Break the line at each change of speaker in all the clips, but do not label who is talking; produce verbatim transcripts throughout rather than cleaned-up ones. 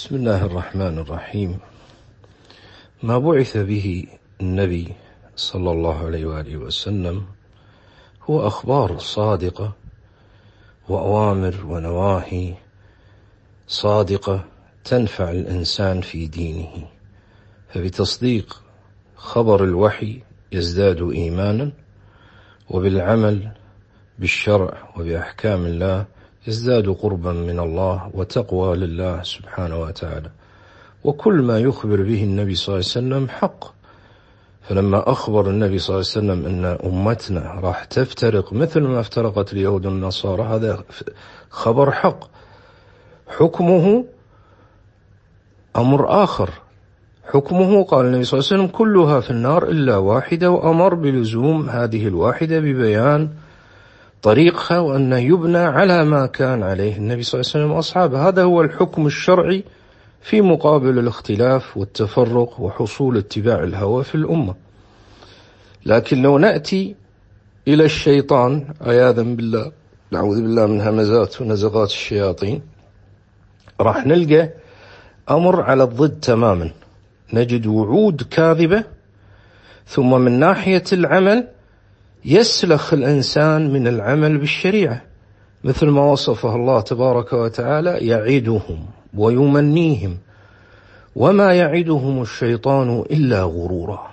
بسم الله الرحمن الرحيم. ما بعث به النبي صلى الله عليه وآله وسلم هو أخبار صادقة وأوامر ونواهي صادقة تنفع الإنسان في دينه، فبتصديق خبر الوحي يزداد إيمانا، وبالعمل بالشرع وبأحكام الله يزداد قربا من الله وتقوى لله سبحانه وتعالى. وكل ما يخبر به النبي صلى الله عليه وسلم حق، فلما أخبر النبي صلى الله عليه وسلم أن أمتنا راح تفترق مثل ما افترقت اليهود والنصارى، هذا خبر حق، حكمه أمر آخر. حكمه قال النبي صلى الله عليه وسلم كلها في النار إلا واحدة، وأمر بلزوم هذه الواحدة ببيان طريقها وأنه يبنى على ما كان عليه النبي صلى الله عليه وسلم وأصحابه. هذا هو الحكم الشرعي في مقابل الاختلاف والتفرق وحصول اتباع الهوى في الأمة. لكن لو نأتي إلى الشيطان عياذا بالله، نعوذ بالله من همزات ونزغات الشياطين، راح نلقى أمر على الضد تماما. نجد وعود كاذبة، ثم من ناحية العمل يسلخ الإنسان من العمل بالشريعة، مثل ما وصفه الله تبارك وتعالى: يعدهم ويمنيهم وما يعدهم الشيطان إلا غرورا.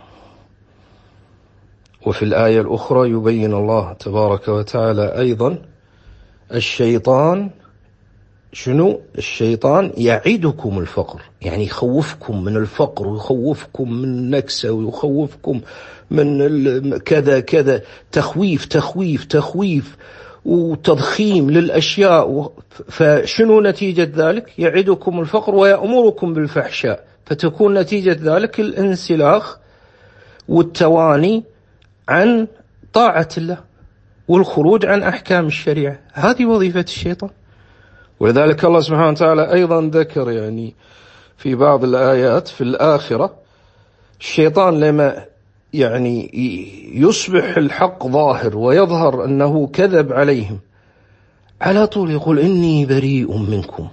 وفي الآية الأخرى يبين الله تبارك وتعالى أيضا الشيطان شنو؟ الشيطان يعدكم الفقر، يعني يخوفكم من الفقر ويخوفكم من النكسة ويخوفكم من كذا كذا، تخويف تخويف تخويف وتضخيم للأشياء. فشنو نتيجة ذلك؟ يعدكم الفقر ويأمركم بالفحشاء، فتكون نتيجة ذلك الانسلاخ والتواني عن طاعة الله والخروج عن أحكام الشريعة. هذه وظيفة الشيطان. ولذلك الله سبحانه وتعالى أيضا ذكر يعني في بعض الآيات في الآخرة الشيطان لما يعني يصبح الحق ظاهر ويظهر أنه كذب عليهم، على طول يقول إني بريء منكم.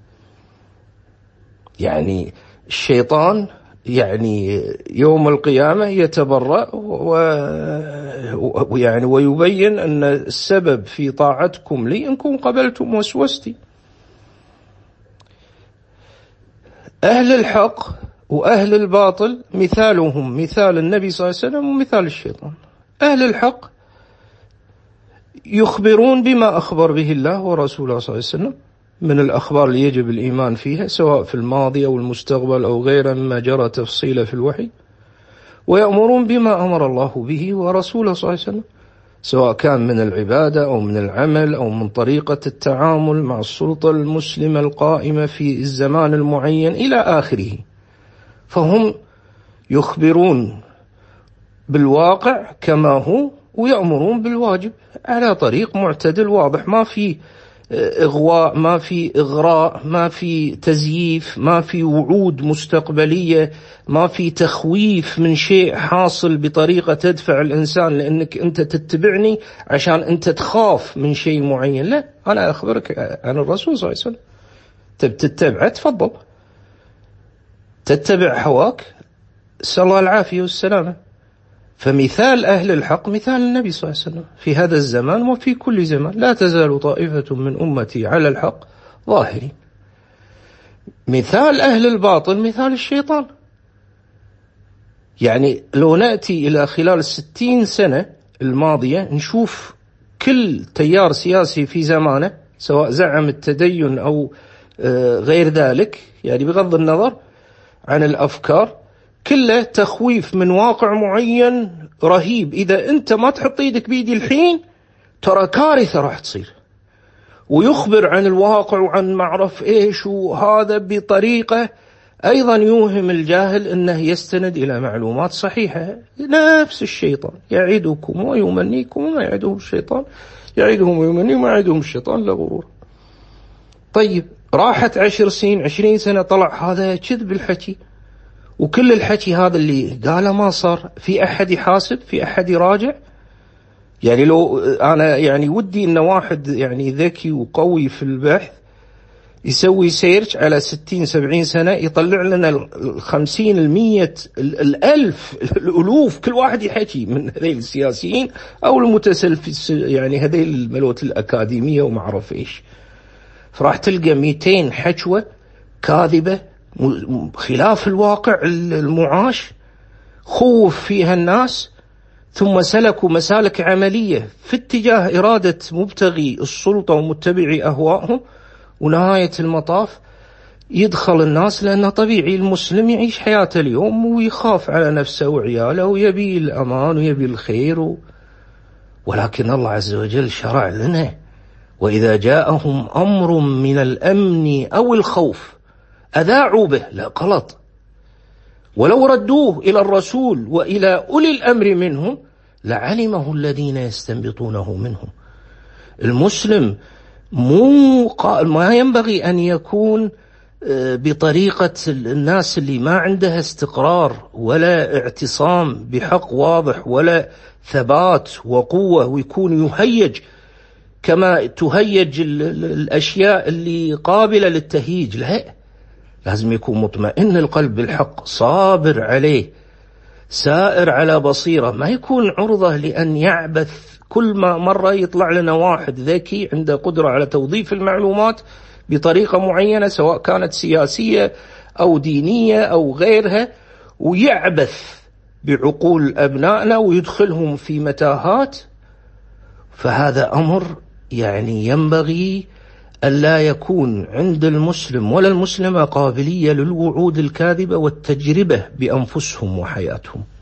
يعني الشيطان يعني يوم القيامة يتبرأ ويعني ويبين أن السبب في طاعتكم لي أنكم قبلتم وسوستي. أهل الحق وأهل الباطل مثالهم مثال النبي صلى الله عليه وسلم ومثال الشيطان. أهل الحق يخبرون بما أخبر به الله ورسوله صلى الله عليه وسلم من الأخبار اللي يجب الإيمان فيها، سواء في الماضي أو المستقبل أو غيره مما جرى تفصيله في الوحي، ويأمرون بما أمر الله به ورسوله صلى الله عليه وسلم، سواء كان من العبادة أو من العمل أو من طريقة التعامل مع السلطة المسلمة القائمة في الزمان المعين إلى آخره. فهم يخبرون بالواقع كما هو ويأمرون بالواجب على طريق معتدل واضح، ما في إغواء، ما في إغراء، ما في تزييف، ما في وعود مستقبلية، ما في تخويف من شيء حاصل بطريقة تدفع الإنسان لأنك أنت تتبعني عشان أنت تخاف من شيء معين. لا، أنا أخبرك عن الرسول صلى الله عليه وسلم، تب تتبعه تفضل، تتبع هواك نسأل الله العافية والسلامة. فمثال أهل الحق مثال النبي صلى الله عليه وسلم في هذا الزمان وفي كل زمان: لا تزال طائفة من أمتي على الحق ظاهرين. مثال أهل الباطل مثال الشيطان. يعني لو نأتي إلى خلال الستين سنة الماضية نشوف كل تيار سياسي في زمانه، سواء زعم التدين أو غير ذلك، يعني بغض النظر عن الأفكار، كله تخويف من واقع معين رهيب. إذا أنت ما تحط يدك بيدي الحين ترى كارثة راح تصير. ويخبر عن الواقع وعن معرف إيش، وهذا بطريقة أيضا يوهم الجاهل أنه يستند إلى معلومات صحيحة. نفس الشيطان يعدكم ويمنيكم وما يعدهم الشيطان يعدهم ويمنيهم وما يعدهم الشيطان لغرور. طيب راحت عشر سنين عشرين سنة، طلع هذا كذب الحكي، وكل الحكي هذا اللي قاله ما صار. في أحد يحاسب؟ في أحد يراجع؟ يعني لو أنا يعني ودي إن واحد يعني ذكي وقوي في البحث يسوي سيرش على ستين سبعين سنة يطلع لنا الخمسين المية الألف الألوف كل واحد يحكي من هذيل السياسيين أو المتسلف يعني هذيل الملوت الأكاديمية وما أعرف إيش. فراح تلقى مئتين حشوة كاذبة خلاف الواقع المعاش، خوف فيها الناس، ثم سلكوا مسالك عملية في اتجاه إرادة مبتغي السلطة ومتبعي أهوائهم، ونهاية المطاف يدخل الناس لأنه طبيعي المسلم يعيش حياته اليوم ويخاف على نفسه وعياله ويبي الأمان ويبي الخير و... ولكن الله عز وجل شرع لنا: وإذا جاءهم أمر من الأمن أو الخوف أذاعوا به. لا، غلط. ولو ردوه إلى الرسول وإلى أولي الأمر منهم لعلمه الذين يستنبطونه منهم. المسلم مو ما ينبغي أن يكون بطريقة الناس اللي ما عندها استقرار ولا اعتصام بحق واضح ولا ثبات وقوة، ويكون يهيج كما تهيج الأشياء اللي قابلة للتهيج. لا، لازم يكون مطمئن القلب بالحق، صابر عليه، سائر على بصيرة، ما يكون عرضة لأن يعبث. كل ما مرة يطلع لنا واحد ذكي عنده قدرة على توظيف المعلومات بطريقة معينة سواء كانت سياسية أو دينية أو غيرها، ويعبث بعقول أبنائنا ويدخلهم في متاهات. فهذا أمر يعني ينبغي ألا يكون عند المسلم ولا المسلمة قابلية للوعود الكاذبة والتجربة بأنفسهم وحياتهم.